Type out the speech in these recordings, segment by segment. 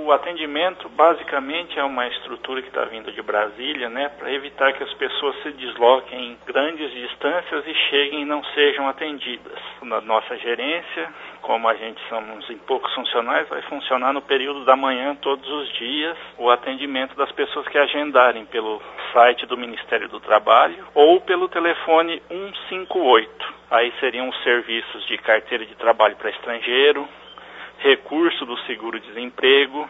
O atendimento basicamente é uma estrutura que está vindo de Brasília, né, para evitar que as pessoas se desloquem em grandes distâncias e cheguem e não sejam atendidas. Na nossa gerência, como a gente somos em poucos funcionários, vai funcionar no período da manhã todos os dias o atendimento das pessoas que agendarem pelo site do Ministério do Trabalho ou pelo telefone 158. Aí seriam os serviços de carteira de trabalho para estrangeiro, recurso do seguro-desemprego,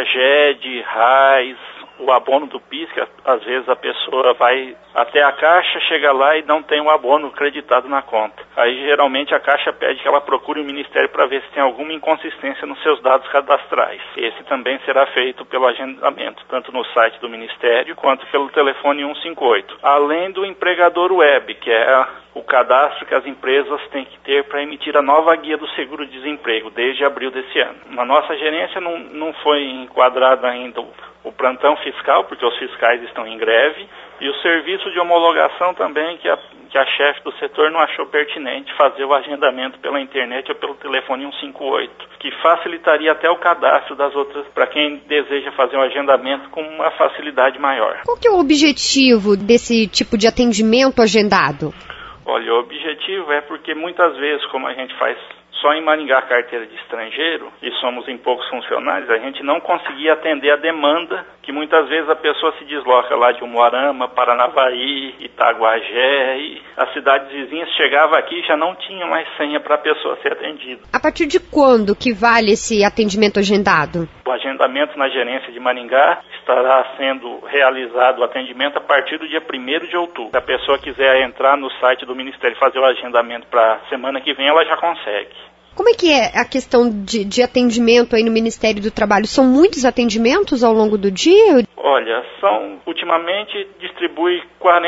CAGED, RAIS, o abono do PIS, que às vezes a pessoa vai até a Caixa, chega lá e não tem o abono creditado na conta. Aí geralmente a Caixa pede que ela procure o Ministério para ver se tem alguma inconsistência nos seus dados cadastrais. Esse também será feito pelo agendamento, tanto no site do Ministério quanto pelo telefone 158. Além do empregador web, que é o cadastro que as empresas têm que ter para emitir a nova guia do seguro-desemprego desde abril desse ano. Na nossa gerência não foi enquadrado ainda o plantão fiscal, porque os fiscais estão em greve, e o serviço de homologação também, que a chefe do setor não achou pertinente fazer o agendamento pela internet ou pelo telefone 158, que facilitaria até o cadastro das outras, para quem deseja fazer um agendamento com uma facilidade maior. Qual que é o objetivo desse tipo de atendimento agendado? Olha, o objetivo é porque muitas vezes, como a gente faz só em Maringá carteira de estrangeiro, e somos em poucos funcionários, a gente não conseguia atender a demanda, que muitas vezes a pessoa se desloca lá de Umuarama, Paranavaí, Itaguajé, e as cidades vizinhas chegava aqui e já não tinha mais senha para a pessoa ser atendida. A partir de quando que vale esse atendimento agendado? O agendamento na gerência de Maringá estará sendo realizado o atendimento a partir do dia 1º de outubro. Se a pessoa quiser entrar no site do Ministério e fazer o agendamento para a semana que vem, ela já consegue. Como é que é a questão de atendimento aí no Ministério do Trabalho? São muitos atendimentos ao longo do dia? Olha, ultimamente distribui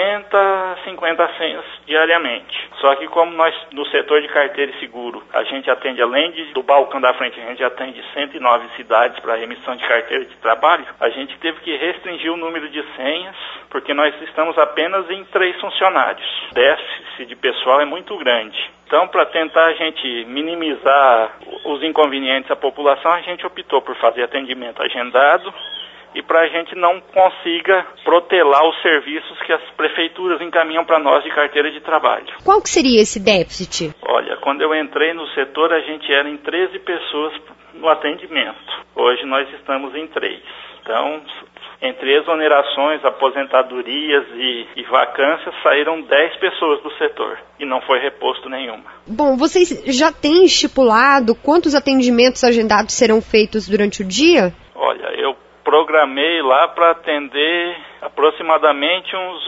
40, 50 senhas diariamente. Só que como nós, no setor de carteira e seguro, a gente atende, além do balcão da frente, a gente atende 109 cidades para emissão de carteira de trabalho, a gente teve que restringir o número de senhas, porque nós estamos apenas em 3 funcionários. O déficit de pessoal é muito grande. Então, para tentar a gente minimizar os inconvenientes à população, a gente optou por fazer atendimento agendado e para a gente não consiga protelar os serviços que as prefeituras encaminham para nós de carteira de trabalho. Qual que seria esse déficit? Olha, quando eu entrei no setor, a gente era em 13 pessoas no atendimento. Hoje nós estamos em 3. Então, entre exonerações, aposentadorias e vacâncias, saíram 10 pessoas do setor e não foi reposto nenhuma. Bom, vocês já têm estipulado quantos atendimentos agendados serão feitos durante o dia? Olha, eu programei lá para atender aproximadamente uns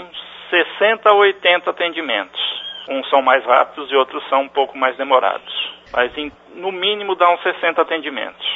60 a 80 atendimentos. Uns são mais rápidos e outros são um pouco mais demorados. Mas no mínimo dá uns 60 atendimentos.